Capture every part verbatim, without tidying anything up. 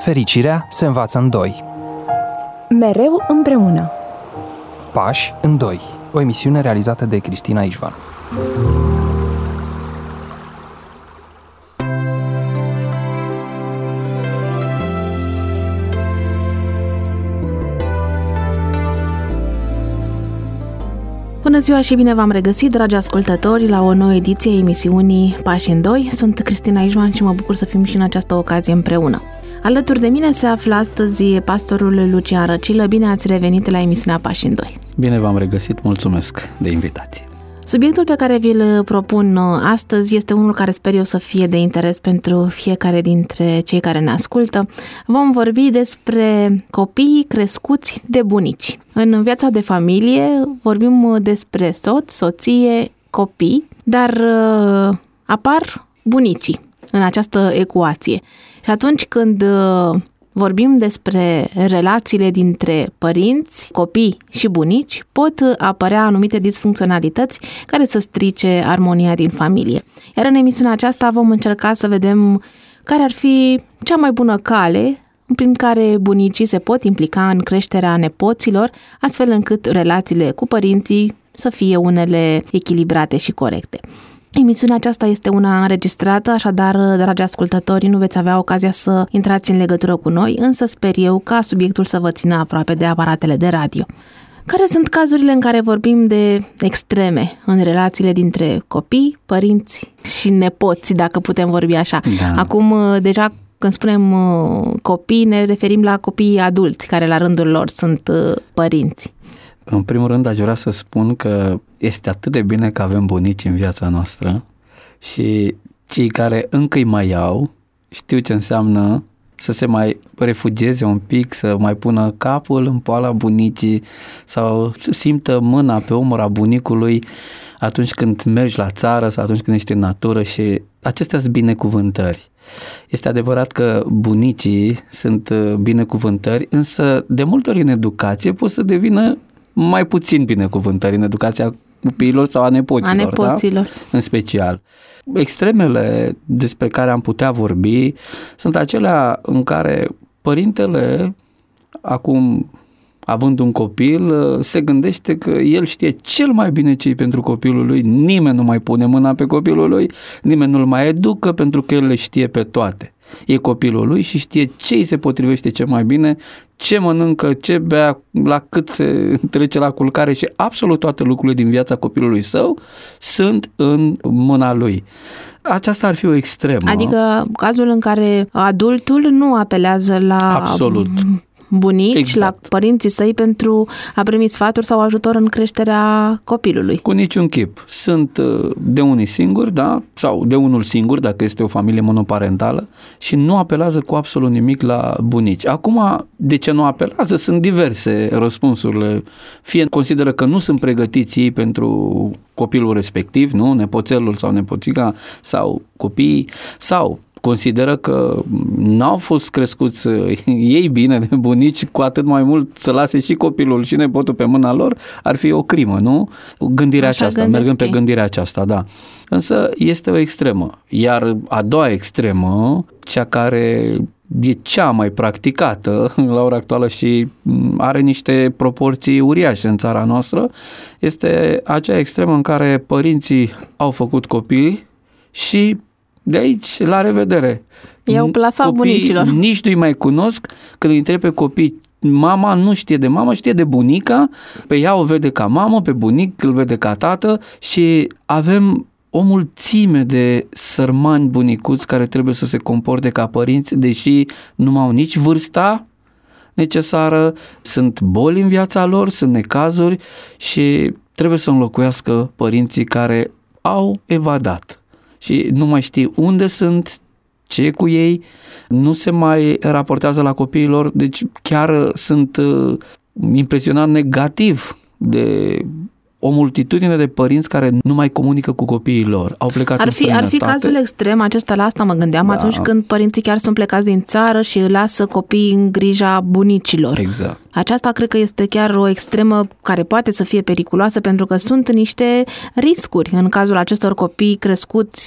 Fericirea se învață în doi. Mereu împreună. Pași în doi. O emisiune realizată de Cristina Ișvan. Bună ziua și bine v-am regăsit, dragi ascultători, la o nouă ediție a emisiunii Pași în doi. Sunt Cristina Ișvan și mă bucur să fim și în această ocazie împreună. Alături de mine se află astăzi pastorul Lucian Răcilă. Bine ați revenit la emisiunea Pași în doi. Bine v-am regăsit, mulțumesc de invitație. Subiectul pe care vi-l propun astăzi este unul care sper eu să fie de interes pentru fiecare dintre cei care ne ascultă. Vom vorbi despre copiii crescuți de bunici. În viața de familie vorbim despre soț, soție, copii, dar apar bunicii în această ecuație. Și atunci când vorbim despre relațiile dintre părinți, copii și bunici, pot apărea anumite disfuncționalități care să strice armonia din familie. Iar în emisiunea aceasta vom încerca să vedem care ar fi cea mai bună cale prin care bunicii se pot implica în creșterea nepoților, astfel încât relațiile cu părinții să fie unele echilibrate și corecte. Emisiunea aceasta este una înregistrată, așadar, dragi ascultători, nu veți avea ocazia să intrați în legătură cu noi, însă sper eu ca subiectul să vă țină aproape de aparatele de radio. Care sunt cazurile în care vorbim de extreme în relațiile dintre copii, părinți și nepoți, dacă putem vorbi așa? Da. Acum, deja, când spunem copii, ne referim la copiii adulți, care la rândul lor sunt părinți. În primul rând, aș vrea să spun că este atât de bine că avem bunici în viața noastră și cei care încă îi mai au știu ce înseamnă să se mai refugieze un pic, să mai pună capul în poala bunicii sau să simtă mâna pe umăr a bunicului atunci când mergi la țară sau atunci când ești în natură, și acestea sunt binecuvântări. Este adevărat că bunicii sunt binecuvântări, însă de multe ori în educație pot să devină mai puțin binecuvântări, în educația copiilor sau a nepoților, a nepoților. Da? În special. Extremele despre care am putea vorbi sunt acelea în care părintele, acum având un copil, se gândește că el știe cel mai bine ce-i pentru copilul lui, nimeni nu mai pune mâna pe copilul lui, nimeni nu-l mai educă pentru că el le știe pe toate. E copilul lui și știe ce îi se potrivește cel mai bine, ce mănâncă, ce bea, la cât se trece la culcare, și absolut toate lucrurile din viața copilului său sunt în mâna lui. Aceasta ar fi o extremă. Adică cazul în care adultul nu apelează la absolut bunici, exact. La părinții săi pentru a primi sfaturi sau ajutor în creșterea copilului. Cu niciun chip. Sunt de unii singuri, da? Sau de unul singur, dacă este o familie monoparentală, și nu apelează cu absolut nimic la bunici. Acum, de ce nu apelează? Sunt diverse răspunsurile. Fie consideră că nu sunt pregătiți ei pentru copilul respectiv, nu? Nepoțelul sau nepoțica sau copiii, sau consideră că n-au fost crescuți ei bine de bunici, cu atât mai mult să lase și copilul și nepotul pe mâna lor, ar fi o crimă, nu? Gândirea Așa aceasta, mergând pe gândirea aceasta, da. Însă este o extremă. Iar a doua extremă, cea care e cea mai practicată la ora actuală și are niște proporții uriașe în țara noastră, este acea extremă în care părinții au făcut copii și de aici, la revedere. I-au plasat bunicilor. Nici nu-i mai cunosc, când îi întreb pe copii, mama nu știe de mama, știe de bunica, pe ea o vede ca mamă, pe bunic îl vede ca tată, și avem o mulțime de sărmani bunicuți care trebuie să se comporte ca părinți, deși nu au nici vârsta necesară, sunt boli în viața lor, sunt necazuri și trebuie să înlocuiască părinții care au evadat. Și nu mai știi unde sunt, ce e cu ei, nu se mai raportează la copiilor, deci chiar sunt impresionat negativ de o multitudine de părinți care nu mai comunică cu copiii lor. Au plecat ar în fi, ar fi cazul extrem acesta, la asta mă gândeam, da. Atunci când părinții chiar sunt plecați din țară și lasă copiii în grija bunicilor. Exact. Aceasta cred că este chiar o extremă care poate să fie periculoasă, pentru că sunt niște riscuri în cazul acestor copii crescuți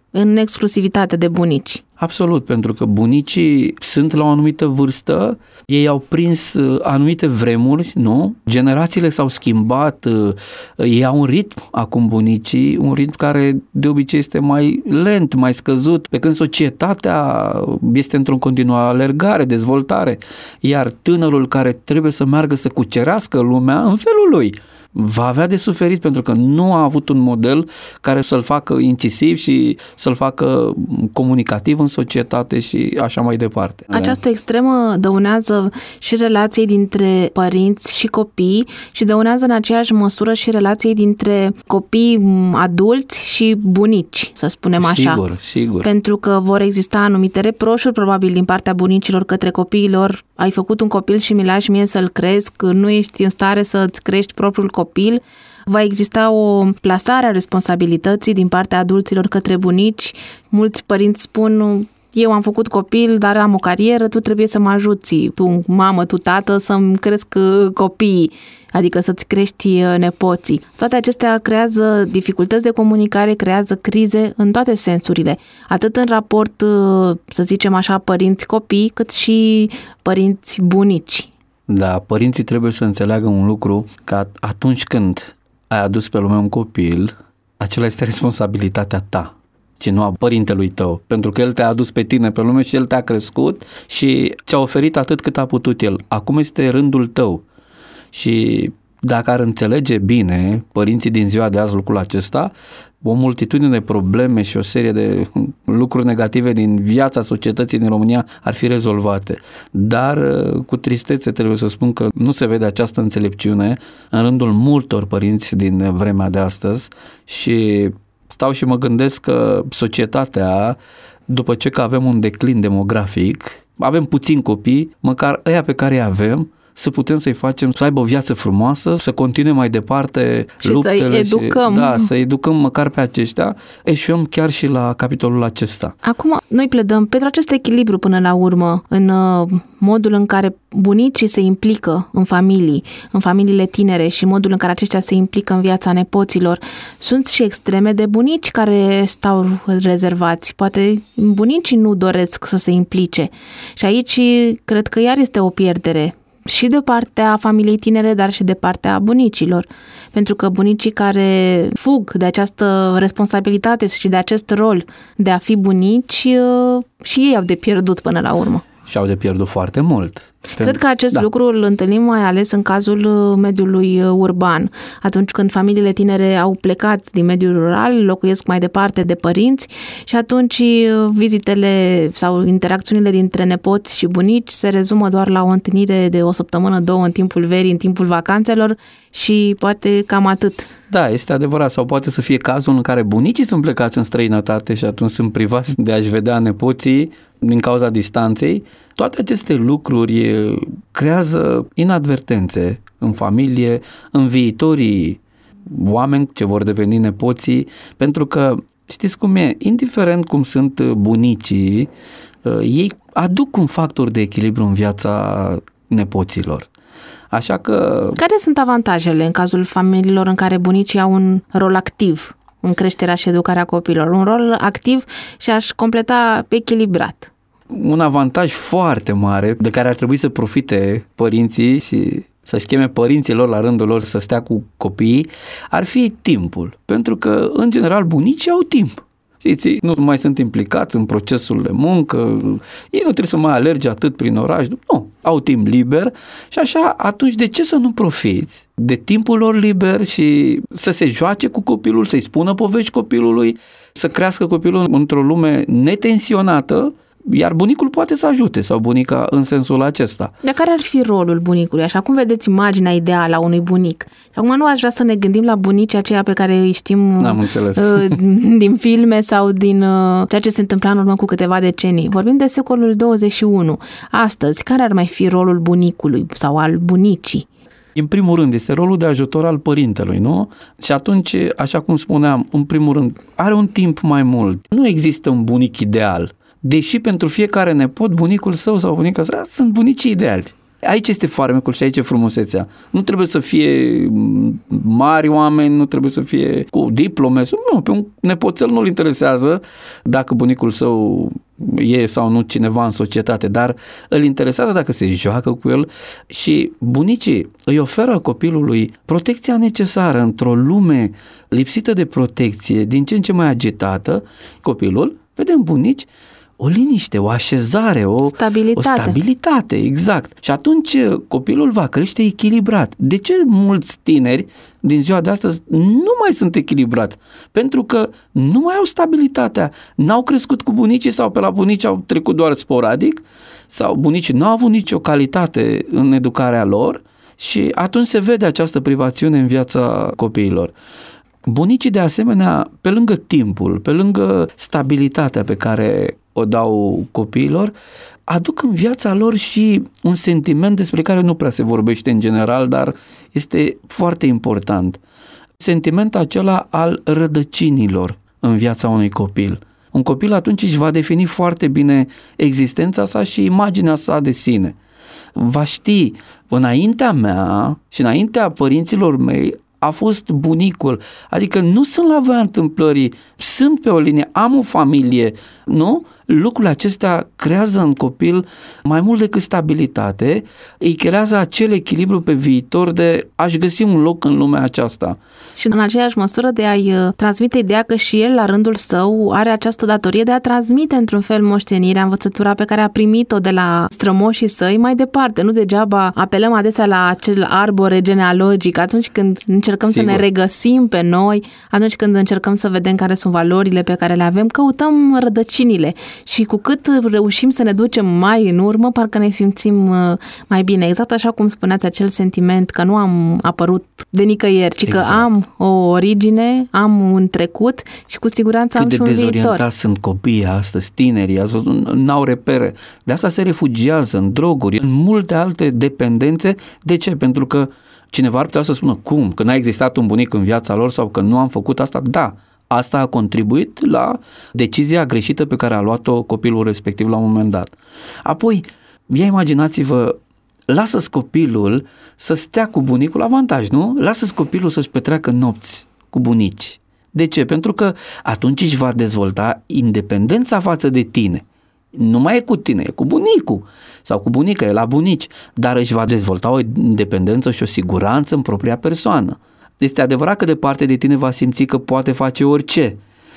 în exclusivitate de bunici. Absolut, pentru că bunicii sunt la o anumită vârstă, ei au prins anumite vremuri, nu? Generațiile s-au schimbat, ei au un ritm acum bunicii, un ritm care de obicei este mai lent, mai scăzut, pe când societatea este într-o continuă alergare, dezvoltare, iar tânărul care trebuie să meargă să cucerească lumea în felul lui va avea de suferit pentru că nu a avut un model care să-l facă incisiv și să-l facă comunicativ în societate și așa mai departe. Această extremă dăunează și relației dintre părinți și copii și dăunează în aceeași măsură și relației dintre copii adulți și bunici, să spunem așa. Sigur, sigur. Pentru că vor exista anumite reproșuri probabil din partea bunicilor către copiilor. Ai făcut un copil și mi lași mie să-l cresc, nu ești în stare să-ți crești propriul copil. Va exista o plasare a responsabilității din partea adulților către bunici. Mulți părinți spun: eu am făcut copil, dar am o carieră, tu trebuie să mă ajuți, tu mamă, tu tată, să-mi cresc copiii, adică să-ți crești nepoții. Toate acestea creează dificultăți de comunicare, creează crize în toate sensurile, atât în raport, să zicem așa, părinți-copii, cât și părinți-bunici. Da, părinții trebuie să înțeleagă un lucru, că atunci când ai adus pe lume un copil, acela este responsabilitatea ta, ci nu a părintelui tău, pentru că el te-a adus pe tine pe lume și el te-a crescut și ți-a oferit atât cât a putut el. Acum este rândul tău și dacă ar înțelege bine părinții din ziua de azi lucrul acesta, o multitudine de probleme și o serie de lucruri negative din viața societății din România ar fi rezolvate. Dar cu tristețe trebuie să spun că nu se vede această înțelepciune în rândul multor părinți din vremea de astăzi și stau și mă gândesc că societatea, după ce că avem un declin demografic, avem puțini copii, măcar ăia pe care îi avem, să putem să-i facem să aibă o viață frumoasă, să continue mai departe și luptele. să-i educăm. Și, da, să educăm măcar pe aceștia. Eșuăm chiar și la capitolul acesta. Acum, noi pledăm pentru acest echilibru până la urmă, în modul în care bunicii se implică în familii, în familiile tinere și modul în care aceștia se implică în viața nepoților. Sunt și extreme de bunici care stau rezervați. Poate bunicii nu doresc să se implice. Și aici cred că iar este o pierdere și de partea familiei tinere, dar și de partea bunicilor. Pentru că bunicii care fug de această responsabilitate și de acest rol de a fi bunici, și ei au de pierdut până la urmă. Și au de pierdut foarte mult. Cred că acest da. lucru îl întâlnim mai ales în cazul mediului urban. Atunci când familiile tinere au plecat din mediul rural, locuiesc mai departe de părinți și atunci vizitele sau interacțiunile dintre nepoți și bunici se rezumă doar la o întâlnire de o săptămână, două în timpul verii, în timpul vacanțelor și poate cam atât. Da, este adevărat. Sau poate să fie cazul în care bunicii sunt plecați în străinătate și atunci sunt privați de a-și vedea nepoții din cauza distanței. Toate aceste lucruri creează inadvertențe în familie, în viitorii oameni ce vor deveni nepoții, pentru că știți cum e, indiferent cum sunt bunicii, ei aduc un factor de echilibru în viața nepoților. Așa că... Care sunt avantajele în cazul familiilor în care bunicii au un rol activ în creșterea și educarea copiilor? Un rol activ și aș completa echilibrat. Un avantaj foarte mare de care ar trebui să profite părinții și să-și cheme părinții lor la rândul lor să stea cu copiii, ar fi timpul. Pentru că, în general, bunicii au timp. Știți, nu mai sunt implicați în procesul de muncă, ei nu trebuie să mai alerge atât prin oraș, nu, au timp liber și așa, atunci de ce să nu profiți de timpul lor liber și să se joace cu copilul, să-i spună povești copilului, să crească copilul într-o lume netensionată, iar bunicul poate să ajute sau bunica în sensul acesta. Dar care ar fi rolul bunicului? Așa cum vedeți imaginea ideală a unui bunic. Acum nu aș vrea să ne gândim la bunicii aceia pe care îi știm din filme sau din ceea ce se întâmpla în urmă cu câteva decenii. Vorbim de secolul douăzeci și unu. Astăzi, care ar mai fi rolul bunicului sau al bunicii? În primul rând, este rolul de ajutor al părintelui, nu? Și atunci, așa cum spuneam, în primul rând, are un timp mai mult. Nu există un bunic ideal. Deși pentru fiecare nepot, bunicul său sau bunica sa sunt bunicii ideali. Aici este farmecul și aici e frumusețea. Nu trebuie să fie mari oameni, nu trebuie să fie cu diplome. Nu, pe un nepoțel nu-l interesează dacă bunicul său e sau nu cineva în societate, dar îl interesează dacă se joacă cu el și bunicii îi oferă copilului protecția necesară într-o lume lipsită de protecție, din ce în ce mai agitată. Copilul vede în bunici o liniște, o așezare, o stabilitate. o stabilitate, exact. Și atunci copilul va crește echilibrat. De ce mulți tineri din ziua de astăzi nu mai sunt echilibrați? Pentru că nu mai au stabilitatea. N-au crescut cu bunicii sau pe la bunici au trecut doar sporadic sau bunicii n-au avut nicio calitate în educarea lor și atunci se vede această privațiune în viața copiilor. Bunicii, de asemenea, pe lângă timpul, pe lângă stabilitatea pe care o dau copiilor, aduc în viața lor și un sentiment despre care nu prea se vorbește în general, dar este foarte important. Sentimentul acela al rădăcinilor în viața unui copil. Un copil atunci își va defini foarte bine existența sa și imaginea sa de sine. Va ști, înaintea mea și înaintea părinților mei, a fost bunicul, adică nu sunt la voia întâmplării, sunt pe o linie, am o familie, nu? Lucrurile acestea creează în copil mai mult decât stabilitate, îi creează acel echilibru pe viitor de a-și găsi un loc în lumea aceasta. Și în aceeași măsură de a-i transmite ideea că și el, la rândul său, are această datorie de a transmite într-un fel moștenirea, învățătura pe care a primit-o de la strămoșii săi mai departe. Nu degeaba apelăm adesea la acel arbore genealogic atunci când încercăm Sigur. să ne regăsim pe noi, atunci când încercăm să vedem care sunt valorile pe care le avem, căutăm rădăcinile. Și cu cât reușim să ne ducem mai în urmă, parcă ne simțim mai bine. Exact așa cum spuneați, acel sentiment că nu am apărut de nicăieri, ci exact. că am o origine, am un trecut și cu siguranță Cât am de și un viitor. dezorientați sunt copiii astăzi, tinerii, ați văzut, n-au repere. De asta se refugiază în droguri, în multe alte dependențe. De ce? Pentru că cineva ar putea să spună, cum? Că n-a existat un bunic în viața lor sau că nu am făcut asta? Da. Asta a contribuit la decizia greșită pe care a luat-o copilul respectiv la un moment dat. Apoi, ia imaginați-vă, lasă-ți copilul să stea cu bunicul, avantaj, nu? Lasă-ți copilul să-și petreacă nopți cu bunici. De ce? Pentru că atunci își va dezvolta independența față de tine. Nu mai e cu tine, e cu bunicul sau cu bunica, e la bunici, dar își va dezvolta o independență și o siguranță în propria persoană. Este adevărat că de parte de tine va simți că poate face orice,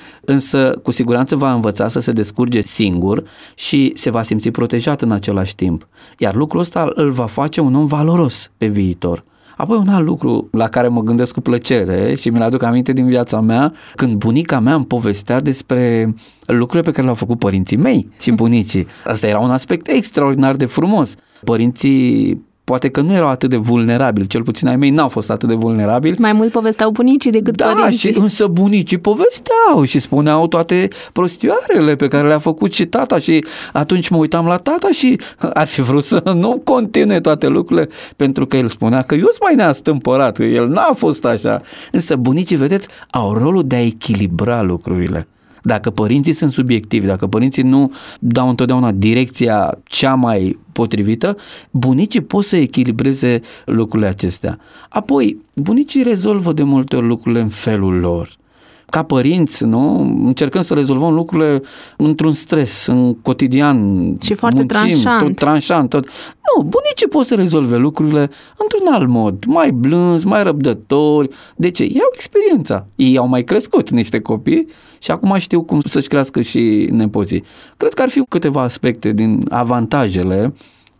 însă cu siguranță va învăța să se descurge singur și se va simți protejat în același timp. Iar lucrul ăsta îl va face un om valoros pe viitor. Apoi un alt lucru la care mă gândesc cu plăcere și mi-l aduc aminte din viața mea, când bunica mea îmi povestea despre lucrurile pe care le-au făcut părinții mei și bunicii. Asta era un aspect extraordinar de frumos. Părinții poate că nu erau atât de vulnerabili, cel puțin ai mei n-au fost atât de vulnerabili. Mai mult povesteau bunicii decât da, părinții. Și însă bunicii povesteau și spuneau toate prostioarele pe care le-a făcut și tata și atunci mă uitam la tata și ar fi vrut să nu continue toate lucrurile pentru că el spunea că eu sunt mai neastâmpărat, că el n-a fost așa. Însă bunicii, vedeți, au rolul de a echilibra lucrurile. Dacă părinții sunt subiectivi, dacă părinții nu dau întotdeauna direcția cea mai potrivită, bunicii pot să echilibreze lucrurile acestea. Apoi, bunicii rezolvă de multe ori lucrurile în felul lor. Ca părinți, nu? Încercăm să rezolvăm lucrurile într-un stres, în cotidian. Și foarte muncim, tranșant. Tot tranșant. Tot. Nu, bunicii pot să rezolve lucrurile într-un alt mod, mai blânzi, mai răbdători. De ce? Ei au experiența. Ei au mai crescut niște copii și acum știu cum să-și crească și nepoții. Cred că ar fi câteva aspecte din avantajele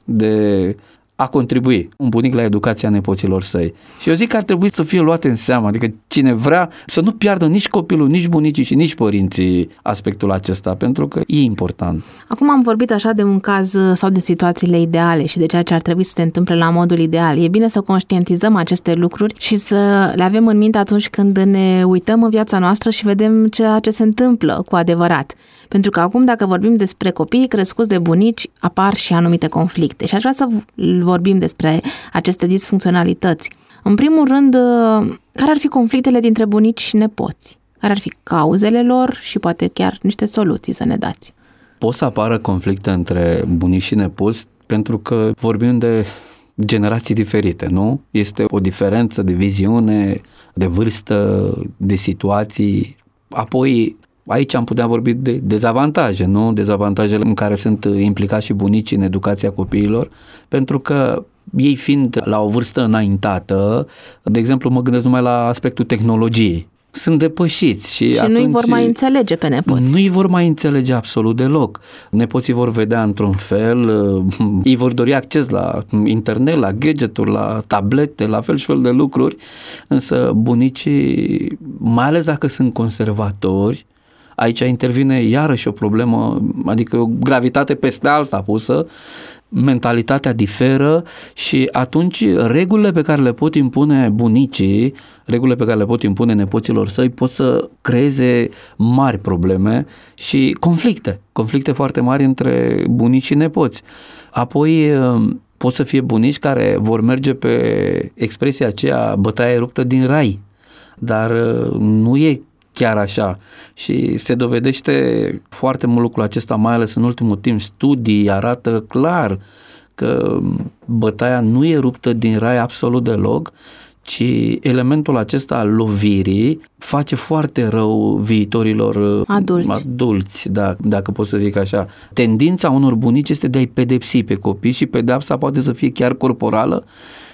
de a contribui un bunic la educația nepoților săi. Și eu zic că ar trebui să fie luate în seamă, adică cine vrea să nu piardă nici copilul, nici bunicii și nici părinții aspectul acesta, pentru că e important. Acum am vorbit așa de un caz sau de situațiile ideale și de ceea ce ar trebui să se întâmple la modul ideal. E bine să conștientizăm aceste lucruri și să le avem în minte atunci când ne uităm în viața noastră și vedem ceea ce se întâmplă cu adevărat. Pentru că acum, dacă vorbim despre copiii crescuți de bunici, apar și anumite conflicte. Și aș vrea să vorbim despre aceste disfuncționalități. În primul rând, care ar fi conflictele dintre bunici și nepoți? Care ar fi cauzele lor și poate chiar niște soluții să ne dați? Pot să apară conflicte între bunici și nepoți pentru că vorbim de generații diferite, nu? Este o diferență de viziune, de vârstă, de situații. Apoi, aici am putea vorbi de dezavantaje, nu? Dezavantajele în care sunt implicați și bunicii în educația copiilor, pentru că ei fiind la o vârstă înaintată, de exemplu mă gândesc numai la aspectul tehnologiei, sunt depășiți. Și, și atunci nu-i vor mai înțelege pe nepoți. Nu-i vor mai înțelege absolut deloc. Nepoții vor vedea într-un fel, ei vor dori acces la internet, la gadgeturi, la tablete, la fel și fel de lucruri, însă bunicii, mai ales dacă sunt conservatori, aici intervine iarăși o problemă, adică o gravitate peste alta pusă, mentalitatea diferă și atunci regulile pe care le pot impune bunicii, regulile pe care le pot impune nepoților săi pot să creeze mari probleme și conflicte, conflicte foarte mari între bunici și nepoți. Apoi pot să fie bunici care vor merge pe expresia aceea bătaie ruptă din rai, dar nu e chiar așa și se dovedește foarte mult lucrul acesta, mai ales în ultimul timp. Studii arată clar că bătaia nu e ruptă din rai absolut deloc, ci elementul acesta al lovirii face foarte rău viitorilor adulți, adulți da, dacă pot să zic așa. Tendința unor bunici este de a-i pedepsi pe copii și pedeapsa poate să fie chiar corporală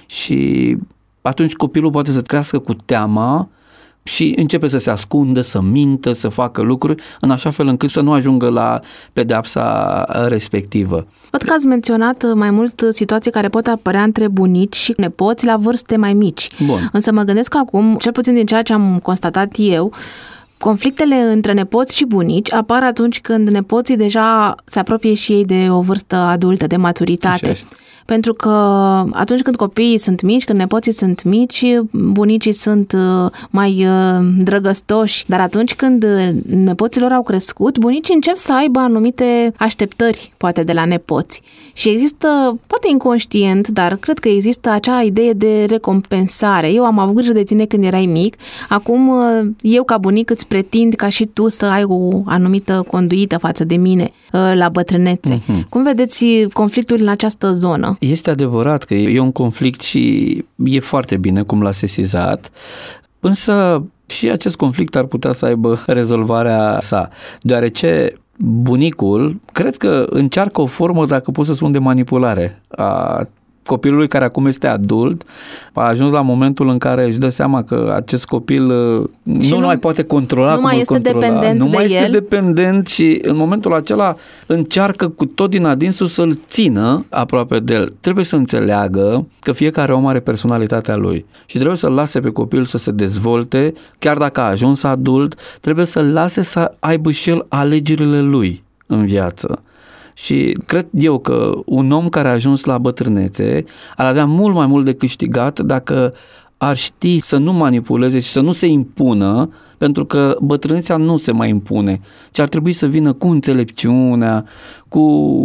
și atunci copilul poate să crească cu teama și începe să se ascundă, să mintă, să facă lucruri în așa fel încât să nu ajungă la pedeapsa respectivă. Văd că ați menționat mai mult situații care pot apărea între bunici și nepoți la vârste mai mici. Bun. Însă mă gândesc acum, cel puțin din ceea ce am constatat eu, conflictele între nepoți și bunici apar atunci când nepoții deja se apropie și ei de o vârstă adultă, de maturitate. Pentru că atunci când copiii sunt mici, când nepoții sunt mici, bunicii sunt mai drăgăstoși, dar atunci când nepoților au crescut, bunicii încep să aibă anumite așteptări, poate, de la nepoți. Și există, poate inconștient, dar cred că există acea idee de recompensare. Eu am avut grijă de tine când erai mic, acum eu ca bunic îți pretind ca și tu să ai o anumită conduită față de mine la bătrânețe. Uh-huh. Cum vedeți conflictul în această zonă? Este adevărat că e un conflict și e foarte bine cum l-a sesizat, însă și acest conflict ar putea să aibă rezolvarea sa, deoarece bunicul cred că încearcă o formă, dacă pot să spun, de manipulare a copilului care acum este adult, a ajuns la momentul în care își dă seama că acest copil nu, nu mai poate controla, nu mai este controla, dependent nu de mai este el. dependent și în momentul acela încearcă cu tot din adinsul să-l țină aproape de el. Trebuie să înțeleagă că fiecare om are personalitatea lui și trebuie să-l lase pe copil să se dezvolte, chiar dacă a ajuns adult, trebuie să-l lase să aibă și el alegerile lui în viață. Și cred eu că un om care a ajuns la bătrânețe ar avea mult mai mult de câștigat dacă ar ști să nu manipuleze și să nu se impună, pentru că bătrânețea nu se mai impune, ci ar trebui să vină cu înțelepciunea, cu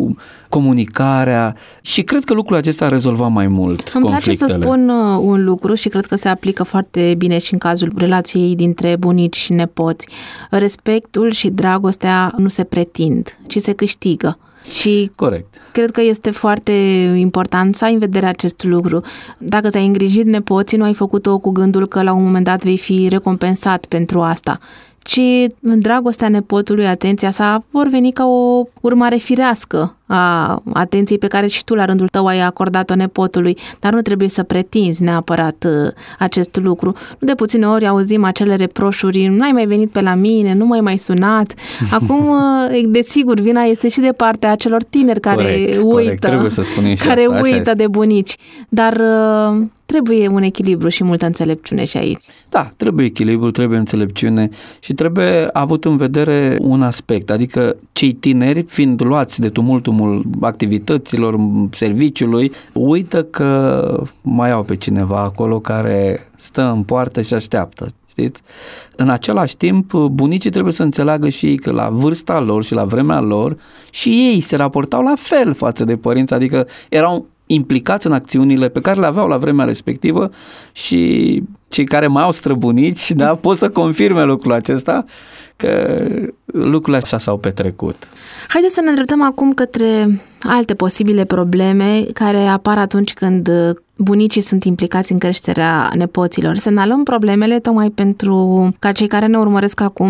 comunicarea și cred că lucrul acesta ar rezolva mai mult Îmi conflictele. place să spun un lucru și cred că se aplică foarte bine și în cazul relației dintre bunici și nepoți. Respectul și dragostea nu se pretind, ci se câștigă. Și corect. Cred că este foarte important să ai în vedere acest lucru. Dacă ți-ai îngrijit nepoții, nu ai făcut-o cu gândul că la un moment dat vei fi recompensat pentru asta, ci în dragostea nepotului, atenția sa vor veni ca o urmare firească a atenției pe care și tu la rândul tău ai acordat-o nepotului, dar nu trebuie să pretinzi neapărat acest lucru. Nu de puține ori auzim acele reproșuri, nu ai mai venit pe la mine, nu m-ai mai sunat. Acum, desigur, vina este și de partea acelor tineri care corect, uită, corect. Trebuie să spunem și care asta. uită de bunici, dar trebuie un echilibru și multă înțelepciune și aici. Da, trebuie echilibru, trebuie înțelepciune și trebuie avut în vedere un aspect, adică cei tineri, fiind luați de tumultul activităților, serviciului, uită că mai au pe cineva acolo care stă în poartă și așteaptă. Știți? În același timp, bunicii trebuie să înțeleagă și ei că la vârsta lor și la vremea lor și ei se raportau la fel față de părinți, adică erau implicați în acțiunile pe care le aveau la vremea respectivă și cei care mai au străbuniți, da, pot să confirme lucrul acesta, că lucrurile așa s-au petrecut. Haideți să ne îndreptăm acum către alte posibile probleme care apar atunci când bunicii sunt implicați în creșterea nepoților. Semnalăm problemele tocmai pentru ca cei care ne urmăresc acum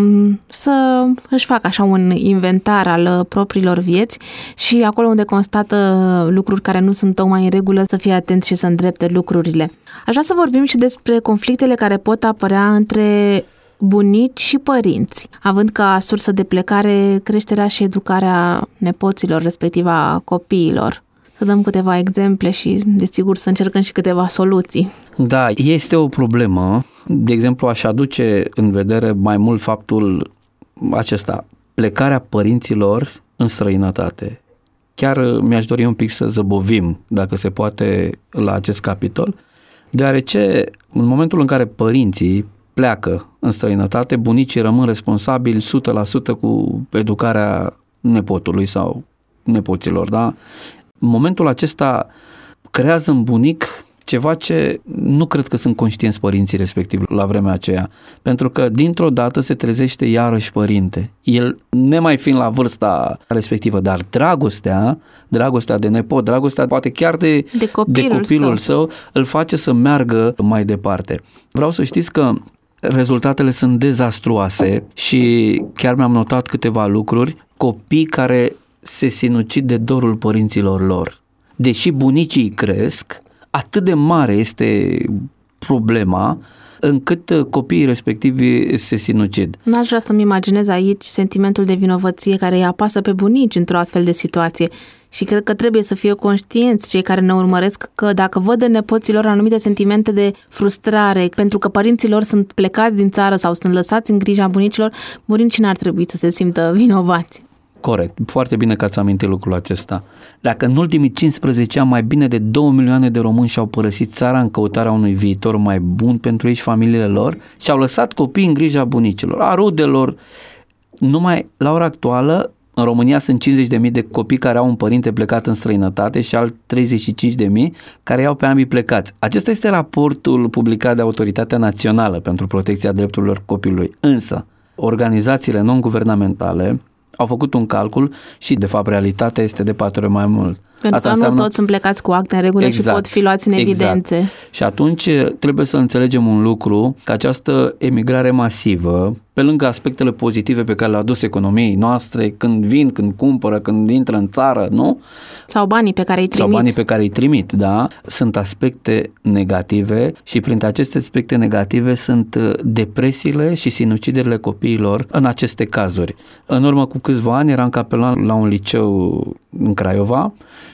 să își facă așa un inventar al propriilor vieți și acolo unde constată lucruri care nu sunt tocmai în regulă să fie atenți și să îndrepte lucrurile. Aș vrea să vorbim și despre conflictele care pot apărea între bunici și părinți, având ca sursă de plecare creșterea și educarea nepoților, respectiv a copiilor. Să dăm câteva exemple și, desigur, să încercăm și câteva soluții. Da, este o problemă. De exemplu, aș aduce în vedere mai mult faptul acesta, plecarea părinților în străinătate. Chiar mi-aș dori un pic să zăbovim, dacă se poate, la acest capitol, deoarece în momentul în care părinții pleacă în străinătate, bunicii rămân responsabili o sută la sută cu educarea nepotului sau nepoților, da? În momentul acesta creează în bunic ceva ce nu cred că sunt conștienți părinții respectiv la vremea aceea, pentru că dintr-o dată se trezește iarăși părinte. El nemai fiind la vârsta respectivă, dar dragostea, dragostea de nepot, dragostea poate chiar de, de copilul, de copilul său. său, îl face să meargă mai departe. Vreau să știți că rezultatele sunt dezastruoase și chiar mi-am notat câteva lucruri. Copii care se sinucid de dorul părinților lor. Deși bunicii cresc, atât de mare este problema încât copiii respectivi se sinucid. N-aș vrea să-mi imaginez aici sentimentul de vinovăție care îi apasă pe bunici într-o astfel de situație. Și cred că trebuie să fie conștienți cei care ne urmăresc că dacă văd în nepoților anumite sentimente de frustrare pentru că părinții lor sunt plecați din țară sau sunt lăsați în grija bunicilor, bunicii n-ar trebui să se simtă vinovați. Corect, foarte bine că ați amintit lucrul acesta. Dacă în ultimii cincisprezece ani mai bine de două milioane de români și-au părăsit țara în căutarea unui viitor mai bun pentru ei și familiile lor și au lăsat copiii în grija bunicilor, a rudelor, numai la ora actuală în România sunt cincizeci de mii de copii care au un părinte plecat în străinătate și alt treizeci și cinci de mii care iau pe ambii plecați. Acesta este raportul publicat de Autoritatea Națională pentru Protecția Drepturilor Copilului. Însă, organizațiile non-guvernamentale au făcut un calcul și, de fapt, realitatea este de patru ori mai mult. Pentru Asta că înseamnă... nu toți sunt plecați cu acte în regulă exact, și pot fi luați în evidențe. Exact. Și atunci trebuie să înțelegem un lucru, că această emigrare masivă, pe lângă aspectele pozitive pe care le-a adus economiei noastre, când vin, când cumpără, când intră în țară, nu? Sau banii pe care îi trimit. Sau banii pe care îi trimit, da? Sunt aspecte negative și printre aceste aspecte negative sunt depresiile și sinuciderile copiilor în aceste cazuri. În urmă cu câțiva ani eram capelan la un liceu în Craiova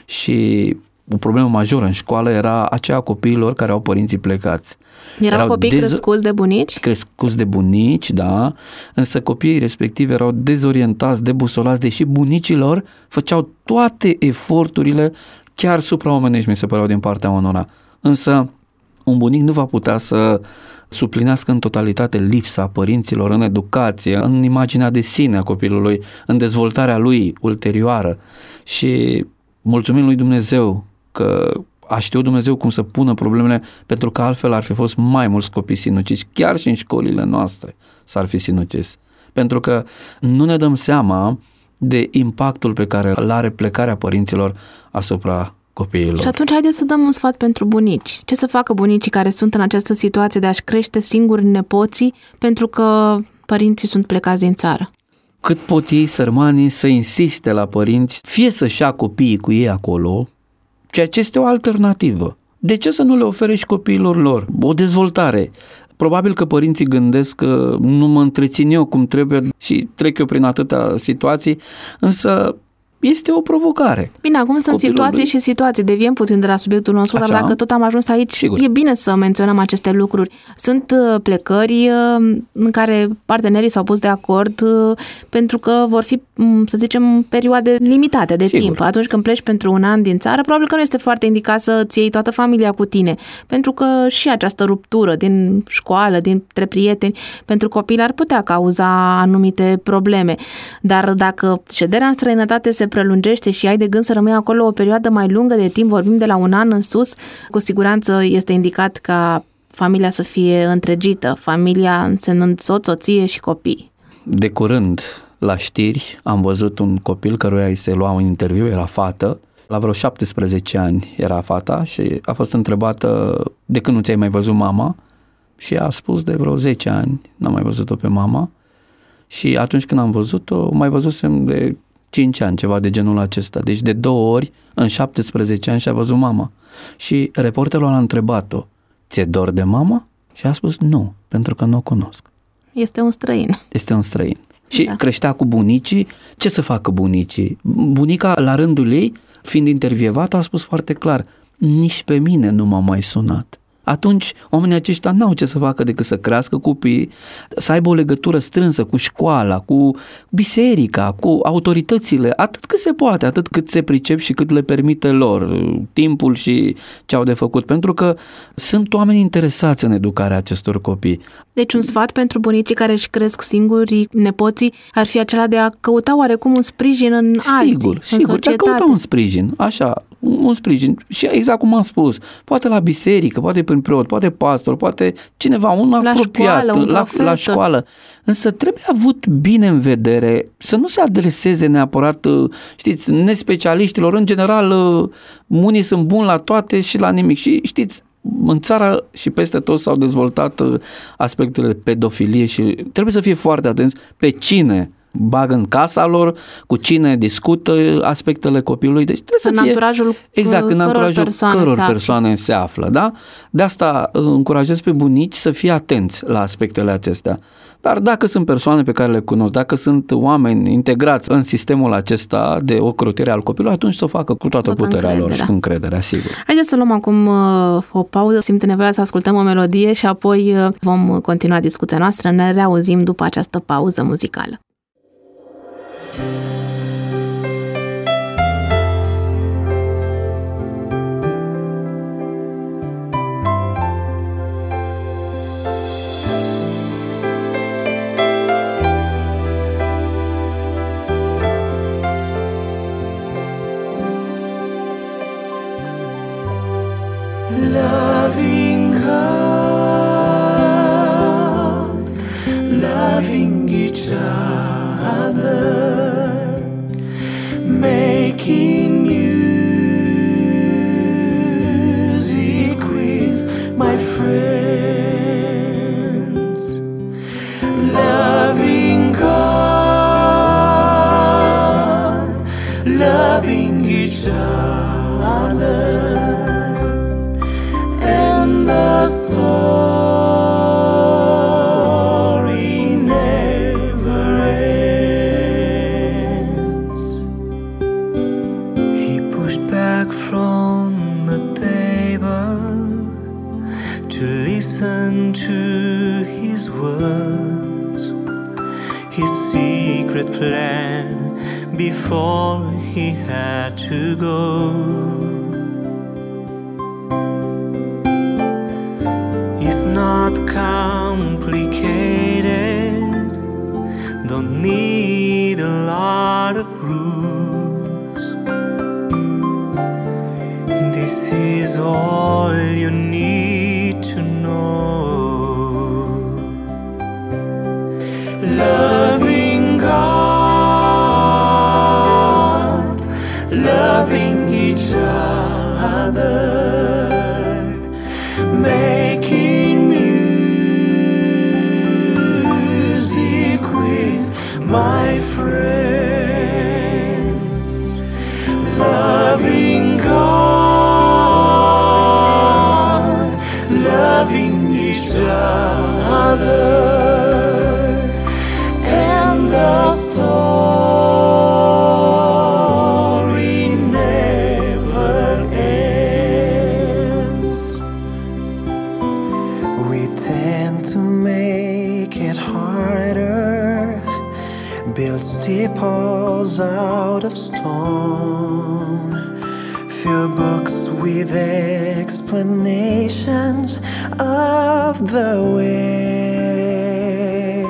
și o problemă majoră în școală era aceea copiilor care au părinții plecați. Erau, erau copii dez... crescuți de bunici? Crescuți de bunici, da, însă copiii respectivi erau dezorientați, debusolați, deși bunicilor făceau toate eforturile chiar supraomenești, mi se păreau, din partea unora. Însă un bunic nu va putea să suplinească în totalitate lipsa părinților în educație, în imaginea de sine a copilului, în dezvoltarea lui ulterioară. Și mulțumim lui Dumnezeu că a știut Dumnezeu cum să pună problemele, pentru că altfel ar fi fost mai mulți copii sinuciși, chiar și în școlile noastre s-ar fi sinucis. Pentru că nu ne dăm seama de impactul pe care îl are plecarea părinților asupra copiilor. Și atunci haideți să dăm un sfat pentru bunici. Ce să facă bunicii care sunt în această situație de a-și crește singuri nepoții pentru că părinții sunt plecați din țară? Cât pot ei, sărmanii, să insiste la părinți, fie să-și ia copiii cu ei acolo, ceea ce este o alternativă. De ce să nu le ofere și copiilor lor o dezvoltare? Probabil că părinții gândesc că nu mă întrețin eu cum trebuie și trec eu prin atâtea situații, însă este o provocare. Bine, acum sunt Copilul situații lui... și situații, deviem puțin de la subiectul nostru, Așa? Dar dacă tot am ajuns aici, Sigur. E bine să menționăm aceste lucruri. Sunt plecări în care partenerii s-au pus de acord pentru că vor fi, să zicem, perioade limitate de Sigur. timp. Atunci când pleci pentru un an din țară, probabil că nu este foarte indicat să-ți iei toată familia cu tine, pentru că și această ruptură din școală, dintre prieteni, pentru copil ar putea cauza anumite probleme. Dar dacă șederea în străinătate se prelungește și ai de gând să rămâi acolo o perioadă mai lungă de timp, vorbim de la un an în sus, cu siguranță este indicat ca familia să fie întregită, familia însemnând soț, soție și copii. De curând, la știri, am văzut un copil căruia îi se lua un interviu, era fată, La vreo șaptesprezece ani era fata și a fost întrebată de când nu ți-ai mai văzut mama și a spus de vreo zece ani n-am mai văzut-o pe mama și atunci când am văzut-o mai văzusem de cinci ani, ceva de genul acesta. Deci de două ori în șaptesprezece ani și-a văzut mama. Și reporterul a întrebat-o, ți-e dor de mama? Și a spus nu, pentru că nu o cunosc. Este un străin. Este un străin. Și Da. creștea cu bunicii. Ce să facă bunicii? Bunica, la rândul ei, fiind intervievată, a spus foarte clar, nici pe mine nu m-a mai sunat. Atunci, oamenii aceștia n-au ce să facă decât să crească copiii, să aibă o legătură strânsă cu școala, cu biserica, cu autoritățile, atât cât se poate, atât cât se pricep și cât le permite lor timpul și ce au de făcut, pentru că sunt oameni interesați în educarea acestor copii. Deci un sfat pentru bunicii care își cresc singuri nepoții ar fi acela de a căuta oarecum un sprijin în alții, Sigur, în sigur, dar societate. căuta un sprijin, așa, un sprijin și exact cum am spus, poate la biserică, poate prin preot, poate pastor, poate cineva, un La apropiat, școală, un la, profesor. la școală, însă trebuie avut bine în vedere să nu se adreseze neapărat, știți, nespecialiștilor, în general, unii sunt buni la toate și la nimic și știți, în țară și peste tot s-au dezvoltat aspectele de pedofilie și trebuie să fie foarte atenți pe cine bagă în casa lor, cu cine discută aspectele copilului. Deci trebuie în să fie anturajul exact, în căror anturajul persoane căror se află. persoane se află. Da? De asta încurajez pe bunici să fie atenți la aspectele acestea. Dar dacă sunt persoane pe care le cunosc, dacă sunt oameni integrați în sistemul acesta de ocrotire al copilului, atunci să o facă cu toată Tot puterea lor încrederea. și cu încrederea, sigur. Haideți să luăm acum uh, o pauză, simte nevoia să ascultăm o melodie și apoi uh, vom continua discuția noastră. Ne reauzim după această pauză muzicală. Loving God, loving each other, making music with my friends. Loving God, loving each other. The story never ends. He pushed back from the table to listen to his words, his secret plan before he had to go. Not complicated, don't need a lot of rules. This is all you need to know. Loving God, loving each other, making my friends. Loving God, loving each other, and the story never ends. We tend to make it harder, build steeples out of stone, fill books with explanations of the way.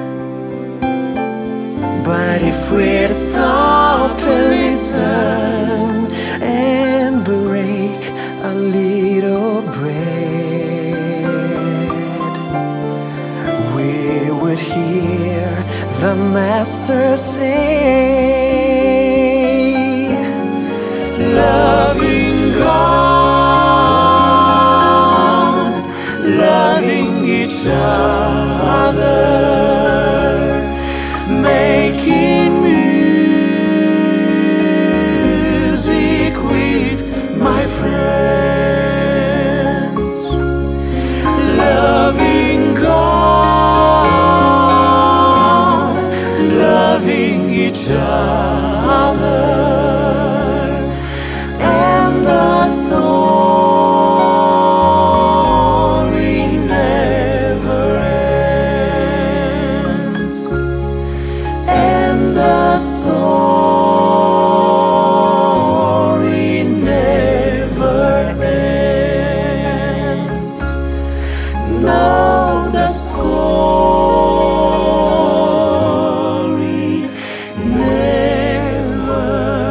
But if we stop and listen and break a little bread, we would hear the Master say, love. each other, and the story never ends, and the story never ends. No, the story never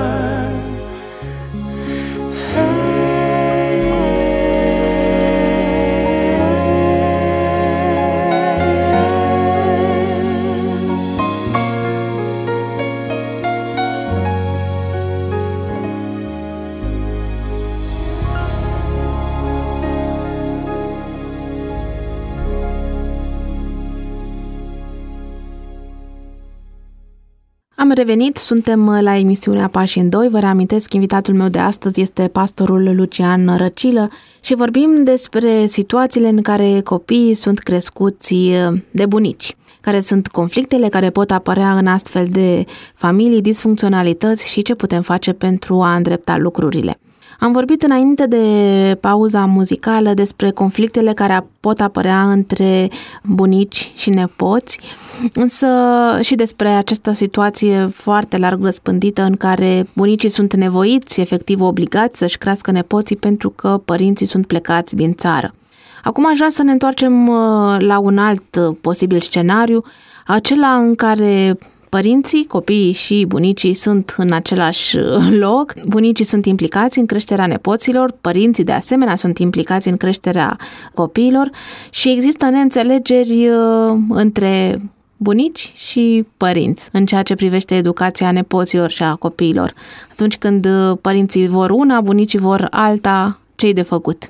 Am revenit, suntem la emisiunea Pași în doi. Vă reamintesc, invitatul meu de astăzi este pastorul Lucian Răcilă și vorbim despre situațiile în care copiii sunt crescuți de bunici, care sunt conflictele care pot apărea în astfel de familii, disfuncționalități și ce putem face pentru a îndrepta lucrurile. Am vorbit înainte de pauza muzicală despre conflictele care pot apărea între bunici și nepoți, însă și despre această situație foarte larg răspândită în care bunicii sunt nevoiți, efectiv obligați să-și crească nepoții pentru că părinții sunt plecați din țară. Acum aș vrea să ne întoarcem la un alt posibil scenariu, acela în care părinții, copiii și bunicii sunt în același loc, bunicii sunt implicați în creșterea nepoților, părinții de asemenea sunt implicați în creșterea copiilor și există neînțelegeri între bunici și părinți în ceea ce privește educația nepoților și a copiilor. Atunci când părinții vor una, bunicii vor alta, ce-i de făcut?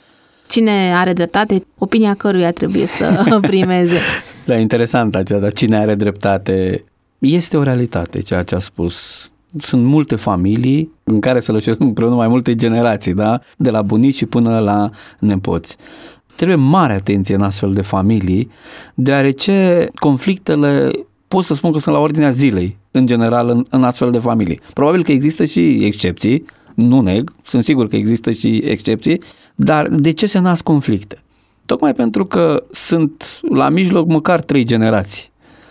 Cine are dreptate? Opinia căruia trebuie să primeze? Da, interesant aceasta. Cine are dreptate? Este o realitate, ceea ce a spus. Sunt multe familii în care se lășesc împreună mai multe generații, da? De la bunici până la nepoți. Trebuie mare atenție în astfel de familii, deoarece conflictele, pot să spun că sunt la ordinea zilei, în general, în, în astfel de familii. Probabil că există și excepții, nu neg, sunt sigur că există și excepții, dar de ce se nasc conflicte? Tocmai pentru că sunt la mijloc măcar trei generații.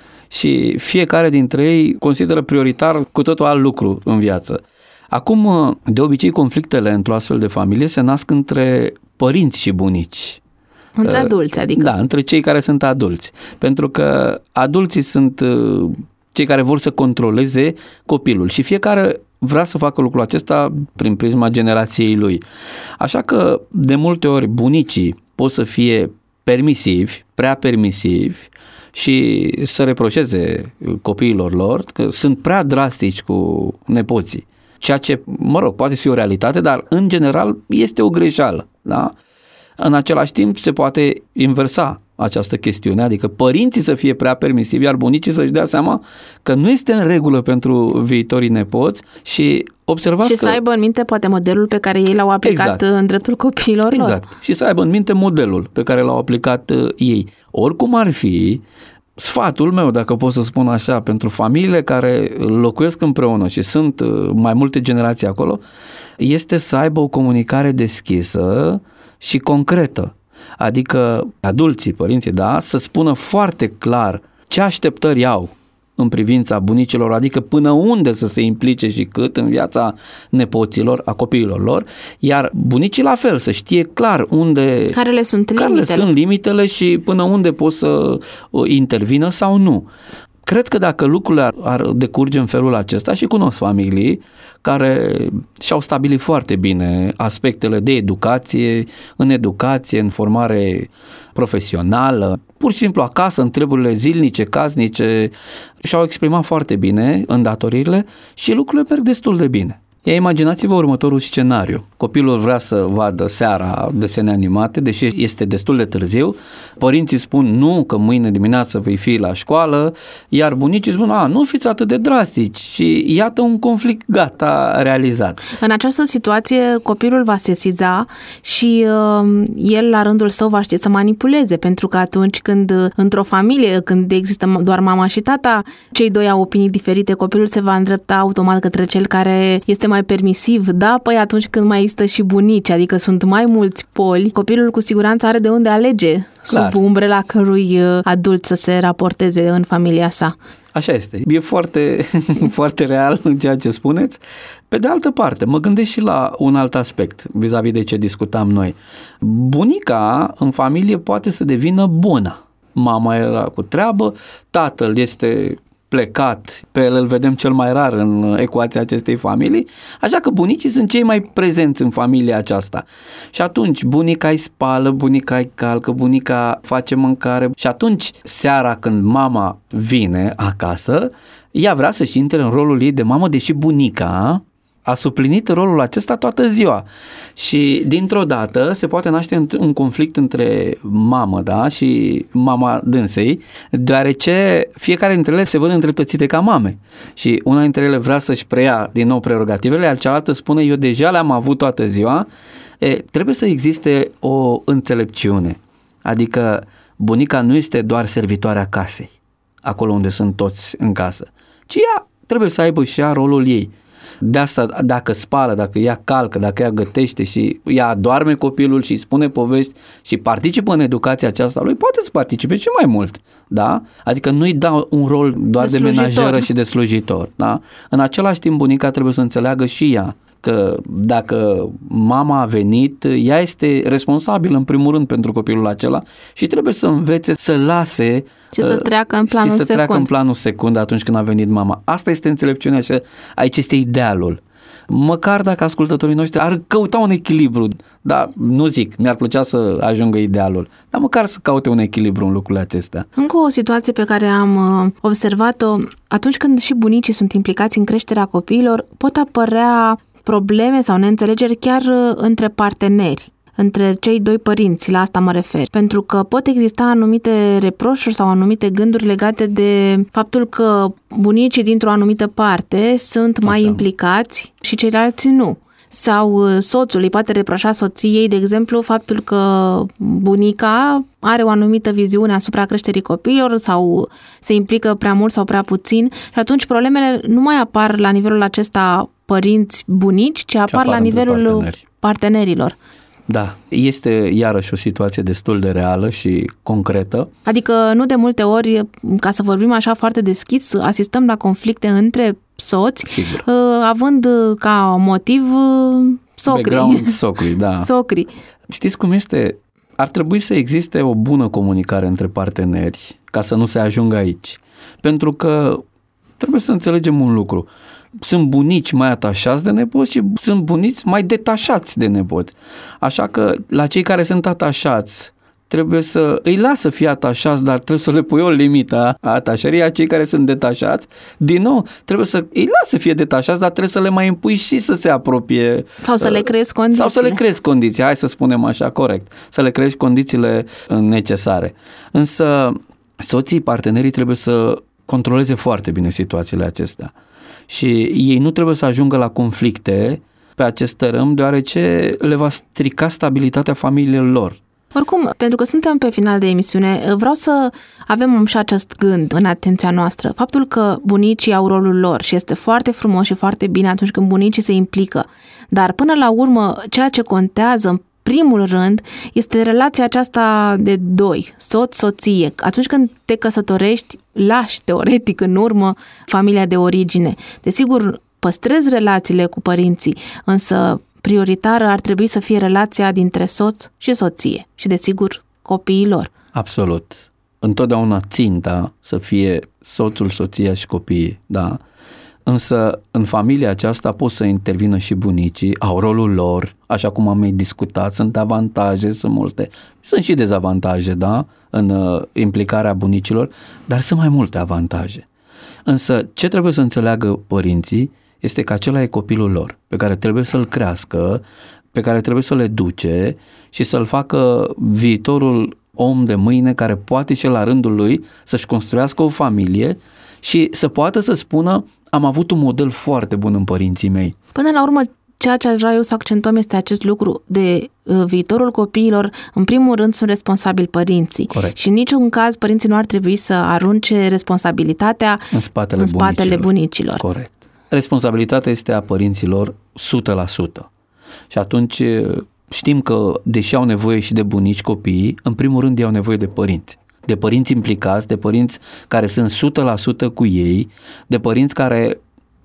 Și fiecare dintre ei consideră prioritar cu totul alt lucru în viață. Acum, de obicei, conflictele într-o astfel de familie se nasc între părinți și bunici. Între adulți, adică? Da, între cei care sunt adulți. Pentru că adulții sunt cei care vor să controleze copilul și fiecare vrea să facă lucrul acesta prin prisma generației lui. Așa că, de multe ori, bunicii pot să fie permisivi, prea permisivi, și să reproșeze copiilor lor că sunt prea drastici cu nepoții. Ceea ce, mă rog, poate fi o realitate, dar în general este o greșeală. Da? În același timp se poate inversa această chestiune, adică părinții să fie prea permisivi, iar bunicii să-și dea seama că nu este în regulă pentru viitorii nepoți și observați și să că... aibă în minte poate modelul pe care ei l-au aplicat exact. în dreptul copiilor lor. Exact. Și să aibă în minte modelul pe care l-au aplicat uh, ei. Oricum ar fi, sfatul meu, dacă pot să spun așa, pentru familiile care locuiesc împreună și sunt uh, mai multe generații acolo, este să aibă o comunicare deschisă și concretă. Adică adulții, părinții, da, să spună foarte clar ce așteptări au în privința bunicilor, adică până unde să se implice și cât în viața nepoților, a copiilor lor, iar bunicii la fel, să știe clar unde... Care le sunt care limitele. le sunt limitele și până unde pot să intervină sau nu. Cred că dacă lucrurile ar, ar decurge în felul acesta, și cunosc familii care și-au stabilit foarte bine aspectele de educație, în educație, în formare profesională, pur și simplu acasă, în treburile zilnice, casnice, și-au exprimat foarte bine îndatoririle și lucrurile merg destul de bine. Ia imaginați-vă următorul scenariu. Copilul vrea să vadă seara desene animate, deși este destul de târziu. Părinții spun nu, că mâine dimineață vei fi la școală, iar bunicii spun a, nu fiți atât de drastici. Și iată un conflict gata realizat. În această situație copilul va sesiza și uh, el la rândul său va ști să manipuleze, pentru că atunci când într-o familie, când există doar mama și tata, cei doi au opinii diferite, copilul se va îndrepta automat către cel care este mai permisiv. Da, păi atunci când mai există și bunici, adică sunt mai mulți poli, copilul cu siguranță are de unde alege. Clar. Sub umbrela cărui adult să se raporteze în familia sa. Așa este. E foarte, foarte real în ceea ce spuneți. Pe de altă parte, mă gândesc și la un alt aspect vis-a-vis de ce discutam noi. Bunica în familie poate să devină bună. Mama era cu treabă, tatăl este plecat, pe el îl vedem cel mai rar în ecuația acestei familii, așa că bunicii sunt cei mai prezenți în familia aceasta. Și atunci bunica îi spală, bunica îi calcă, bunica face mâncare și atunci seara când mama vine acasă, ea vrea să-și intre în rolul ei de mamă, deși bunica a suplinit rolul acesta toată ziua. Și dintr-o dată se poate naște un conflict între mamă, da, și mama dânsei, deoarece fiecare dintre ele se văd îndreptățite ca mame. Și una dintre ele vrea să-și preia din nou prerogativele, iar cealaltă spune eu deja le-am avut toată ziua. E, trebuie să existe o înțelepciune. Adică bunica nu este doar servitoarea casei, acolo unde sunt toți în casă, ci ea trebuie să aibă și ea rolul ei. De asta, dacă spală, dacă ea calcă, dacă ea gătește și ea adorme copilul și îi spune povești și participă în educația aceasta lui, poate să participe și mai mult, da? Adică nu-i dau un rol doar de, de menajeră și de slujitor, da? În același timp, bunica trebuie să înțeleagă și ea că dacă mama a venit, ea este responsabilă în primul rând pentru copilul acela și trebuie să învețe să lase și să treacă în planul și să secund. treacă în planul secund atunci când a venit mama. Asta este înțelepciunea și aici este idealul. Măcar dacă ascultătorii noștri ar căuta un echilibru, dar nu zic, mi-ar plăcea să ajungă idealul, dar măcar să caute un echilibru în lucrurile acestea. Încă o situație pe care am observat-o, atunci când și bunicii sunt implicați în creșterea copiilor, pot apărea probleme sau neînțelegeri chiar între parteneri, între cei doi părinți, la asta mă refer. Pentru că pot exista anumite reproșuri sau anumite gânduri legate de faptul că bunicii dintr-o anumită parte sunt mai Așa. implicați și ceilalți nu. Sau soțul îi poate reproșa soției, de exemplu, faptul că bunica are o anumită viziune asupra creșterii copiilor sau se implică prea mult sau prea puțin și atunci problemele nu mai apar la nivelul acesta părinți bunici, ci apar, apar la nivelul parteneri. partenerilor. Da, este iarăși o situație destul de reală și concretă. Adică nu de multe ori, ca să vorbim așa foarte deschis, asistăm la conflicte între soți, Sigur. având ca motiv socrii. Background socrii, da. Socrii. Știți cum este? Ar trebui să existe o bună comunicare între parteneri ca să nu se ajungă aici. Pentru că trebuie să înțelegem un lucru. Sunt bunici mai atașați de nepoți și sunt bunici mai detașați de nepoți. Așa că la cei care sunt atașați trebuie să îi lasă să fie atașați, dar trebuie să le pui o limită a atașării. A cei care sunt detașați, din nou, trebuie să îi lasă să fie detașați, dar trebuie să le mai impui și să se apropie. Sau să le creezi condiții. Sau să le creezi condiții, hai să spunem așa, corect. Să le creezi condițiile necesare. Însă soții, partenerii trebuie să controleze foarte bine situațiile acestea. Și ei nu trebuie să ajungă la conflicte pe acest tărâm, deoarece le va strica stabilitatea familiilor lor. Oricum, pentru că suntem pe final de emisiune, vreau să avem și acest gând în atenția noastră. Faptul că bunicii au rolul lor și este foarte frumos și foarte bine atunci când bunicii se implică. Dar până la urmă, ceea ce contează în primul rând este relația aceasta de doi, soț-soție. Atunci când te căsătorești, lași teoretic în urmă familia de origine. Desigur, păstrezi relațiile cu părinții, însă prioritară ar trebui să fie relația dintre soț și soție și, desigur, copiii lor. Absolut. Întotdeauna ținta să fie soțul, soția și copiii, da? Însă în familia aceasta pot să intervină și bunicii, au rolul lor, așa cum am mai discutat, sunt avantaje, sunt multe, sunt și dezavantaje, da, în uh, implicarea bunicilor, dar sunt mai multe avantaje. Însă ce trebuie să înțeleagă părinții este că acela e copilul lor, pe care trebuie să-l crească, pe care trebuie să-l educe și să-l facă viitorul om de mâine care poate și la rândul lui să-și construiască o familie și să poată să spună: am avut un model foarte bun în părinții mei. Până la urmă, ceea ce aș vrea eu să accentuăm este acest lucru de uh, viitorul copiilor. În primul rând sunt responsabili părinții. Corect. Și în niciun caz părinții nu ar trebui să arunce responsabilitatea în spatele, în spatele bunicilor. bunicilor. Corect. Responsabilitatea este a părinților o sută la sută. Și atunci știm că, deși au nevoie și de bunici copiii, în primul rând ei au nevoie de părinți. De părinți implicați, de părinți care sunt o sută la sută cu ei, de părinți care,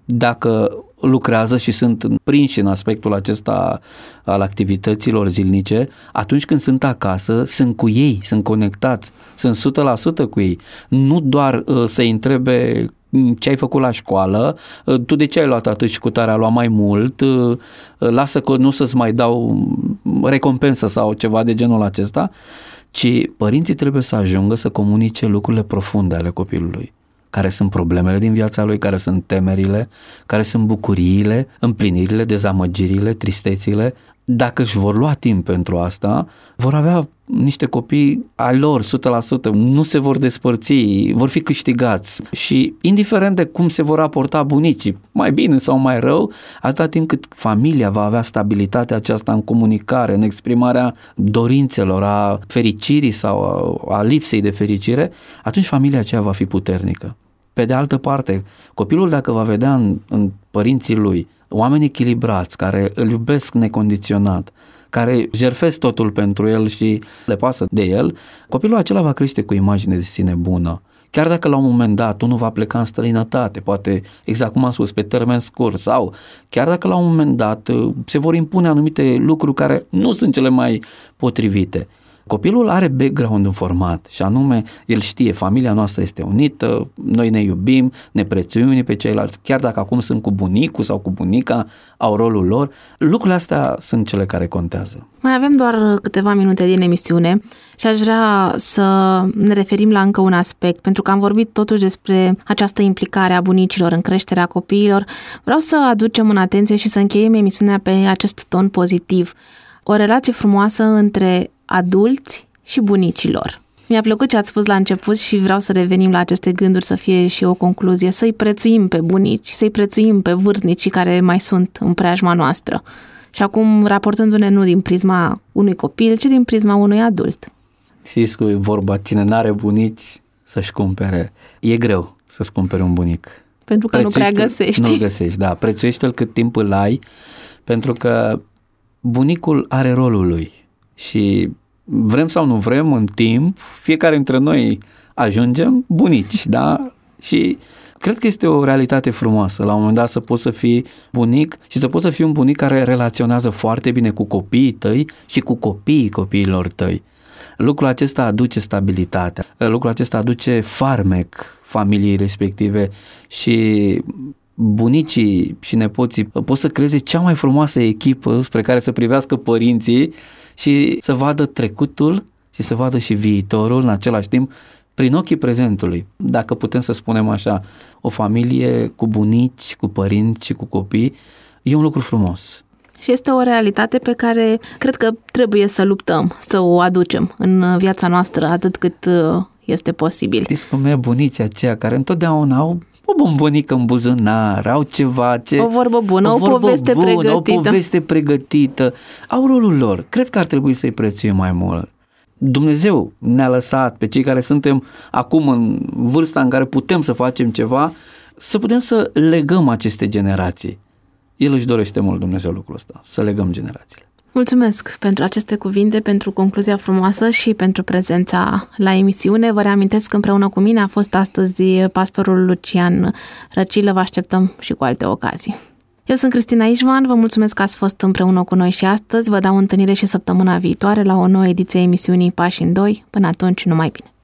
dacă lucrează și sunt prinși în aspectul acesta al activităților zilnice, atunci când sunt acasă, sunt cu ei, sunt conectați, sunt o sută la sută cu ei. Nu doar uh, să-i întrebe ce ai făcut la școală, uh, tu de ce ai luat atât și cu tare a luat mai mult, uh, lasă că nu să-ți mai dau recompensă sau ceva de genul acesta, ci părinții trebuie să ajungă să comunice lucrurile profunde ale copilului. Care sunt problemele din viața lui, care sunt temerile, care sunt bucuriile, împlinirile, dezamăgirile, tristețile. Dacă își vor lua timp pentru asta, vor avea niște copii ai lor, o sută la sută, nu se vor despărți, vor fi câștigați. Și indiferent de cum se vor raporta bunicii, mai bine sau mai rău, atâta timp cât familia va avea stabilitatea aceasta în comunicare, în exprimarea dorințelor, a fericirii sau a, a lipsei de fericire, atunci familia aceea va fi puternică. Pe de altă parte, copilul, dacă va vedea în, în părinții lui oameni echilibrați, care îl iubesc necondiționat, care jertfesc totul pentru el și le pasă de el, copilul acela va crește cu imagine de sine bună. Chiar dacă la un moment dat unul va pleca în străinătate, poate, exact cum am spus, pe termen scurt, sau chiar dacă la un moment dat se vor impune anumite lucruri care nu sunt cele mai potrivite, copilul are background informat și anume el știe, familia noastră este unită, noi ne iubim, ne prețuim unii pe ceilalți, chiar dacă acum sunt cu bunicul sau cu bunica, au rolul lor. Lucrurile astea sunt cele care contează. Mai avem doar câteva minute din emisiune și aș vrea să ne referim la încă un aspect, pentru că am vorbit totuși despre această implicare a bunicilor în creșterea copiilor. Vreau să aducem în atenție și să încheiem emisiunea pe acest ton pozitiv. O relație frumoasă între adulți și bunicilor. Mi-a plăcut ce ați spus la început și vreau să revenim la aceste gânduri, să fie și o concluzie, să-i prețuim pe bunici, să-i prețuim pe vârstnicii care mai sunt în preajma noastră. Și acum, raportându-ne nu din prisma unui copil, ci din prisma unui adult. Știți că e vorba, cine n-are bunici să-și cumpere. E greu să-ți cumpere un bunic. Pentru că nu prea găsești. Nu-l găsești, da. Prețuiește-l cât timp îl ai, pentru că bunicul are rolul lui. Și vrem sau nu vrem, în timp, fiecare dintre noi ajungem bunici, da? Și cred că este o realitate frumoasă, la un moment dat să poți să fii bunic și să poți să fii un bunic care relaționează foarte bine cu copiii tăi și cu copiii copiilor tăi. Lucrul acesta aduce stabilitatea, lucrul acesta aduce farmec familiei respective și bunicii și nepoții pot să creeze cea mai frumoasă echipă spre care să privească părinții și să vadă trecutul și să vadă și viitorul în același timp prin ochii prezentului. Dacă putem să spunem așa, o familie cu bunici, cu părinți și cu copii e un lucru frumos. Și este o realitate pe care cred că trebuie să luptăm, să o aducem în viața noastră atât cât este posibil. Știți cum e bunicii aceia care întotdeauna au o bombonică în buzunar, au ceva ce... O vorbă bună, o, o vorbă poveste bună, pregătită. O poveste pregătită. Au rolul lor. Cred că ar trebui să-i prețuim mai mult. Dumnezeu ne-a lăsat pe cei care suntem acum în vârsta în care putem să facem ceva, să putem să legăm aceste generații. El își dorește mult, Dumnezeu, lucrul ăsta, să legăm generațiile. Mulțumesc pentru aceste cuvinte, pentru concluzia frumoasă și pentru prezența la emisiune. Vă reamintesc că împreună cu mine a fost astăzi pastorul Lucian Răcilă. Vă așteptăm și cu alte ocazii. Eu sunt Cristina Ișvan, vă mulțumesc că ați fost împreună cu noi și astăzi. Vă dau întâlnire și săptămâna viitoare la o nouă ediție a emisiunii Pași în doi. Până atunci, numai bine!